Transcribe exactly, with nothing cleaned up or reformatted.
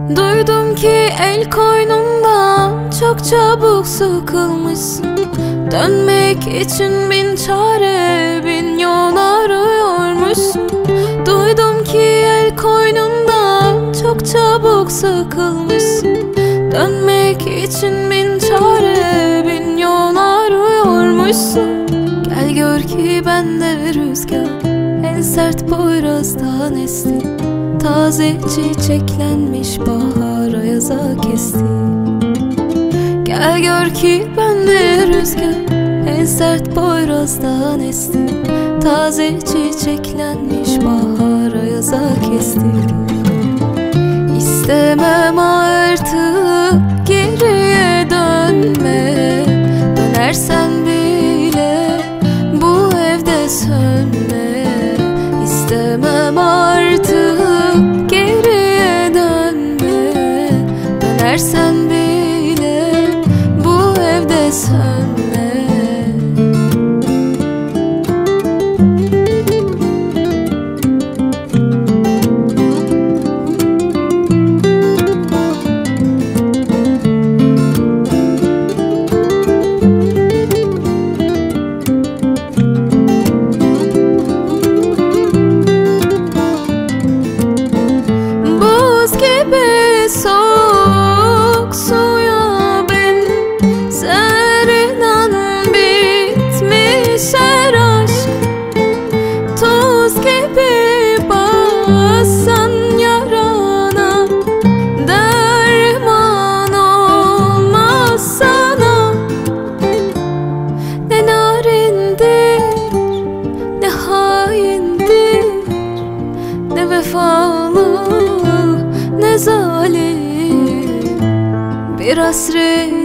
Duydum ki el koynundan çok çabuk sıkılmışsın. Dönmek için bin çare, bin yol arıyormuşsun. Duydum ki el koynundan çok çabuk sıkılmışsın. Dönmek için bin çare, bin yol arıyormuşsun. Gel gör ki bende rüzgar en sert boyrazdan esti. Taze çiçeklenmiş bahar ayaza kesti. Gel gör ki bende rüzgar en sert boyrazdan esti. Taze çiçeklenmiş bahar ayaza kesti. İstemem artık geriye dönme. Dönersen bile bu evde sönme. İstemem artık geriye dönme. Dönersen bile bu evde sönme. Soğuk suya benzer inan bitmiş her aşk. Toz gibi bassan yarana, derman olmaz sana. Ne narindir, ne haindir, ne vefalı, ne zalim. Bir hasret